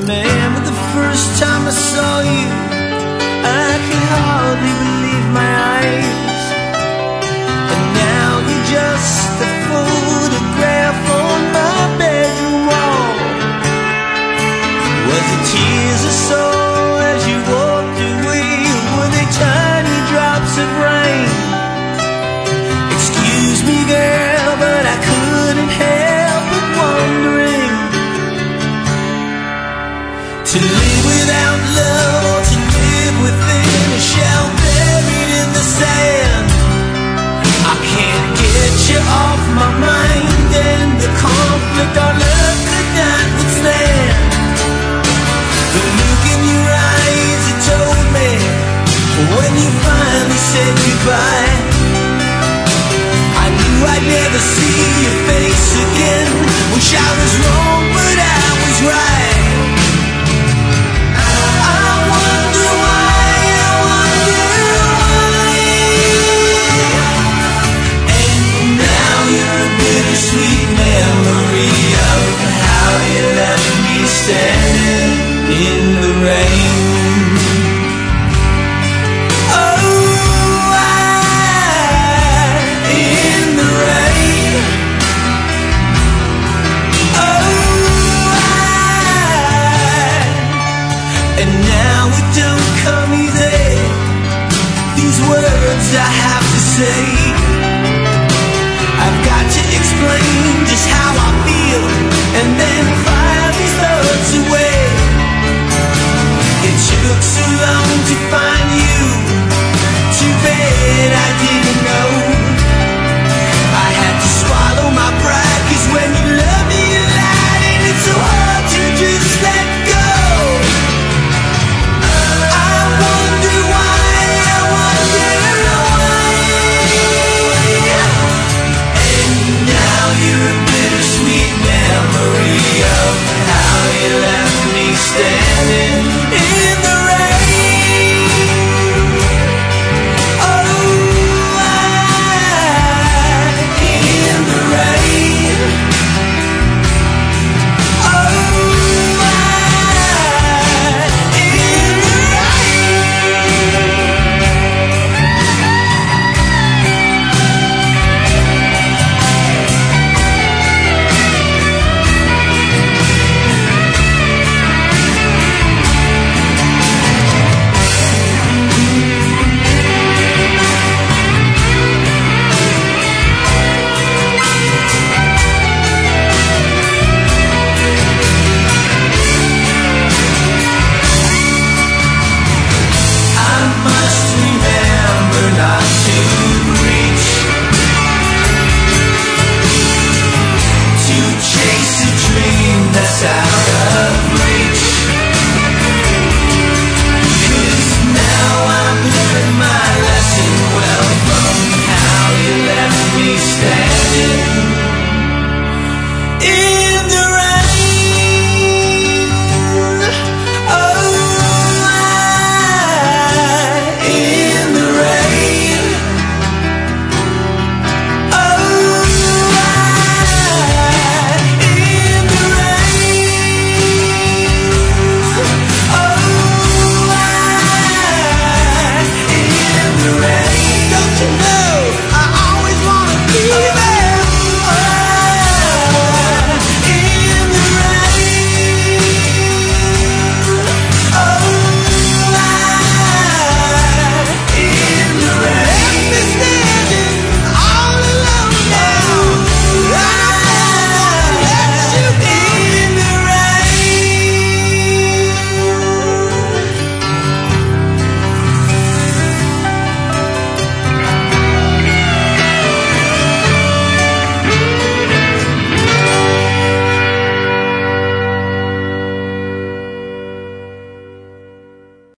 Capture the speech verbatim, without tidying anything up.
remember the first time I saw you. I could hardly believe my eyes. And now you're just a photograph on my bedroom wall. Was it tears I saw as you walked away? Were they tiny drops of rain? Excuse me, girl, but I couldn't help but wondering. To live without love, or to live within a shell buried in the sand. I can't get you off my mind, and the conflict our love could not withstand. The look in your eyes, it told me when you finally said goodbye. I knew I'd never see your face again. Wish I was wrong, but I was right. Sweet memory of how you left me standing in the rain. Oh, I, in the rain. Oh, I, and now it don't come easy, these words I have to say. I've got to explain just how I feel, and then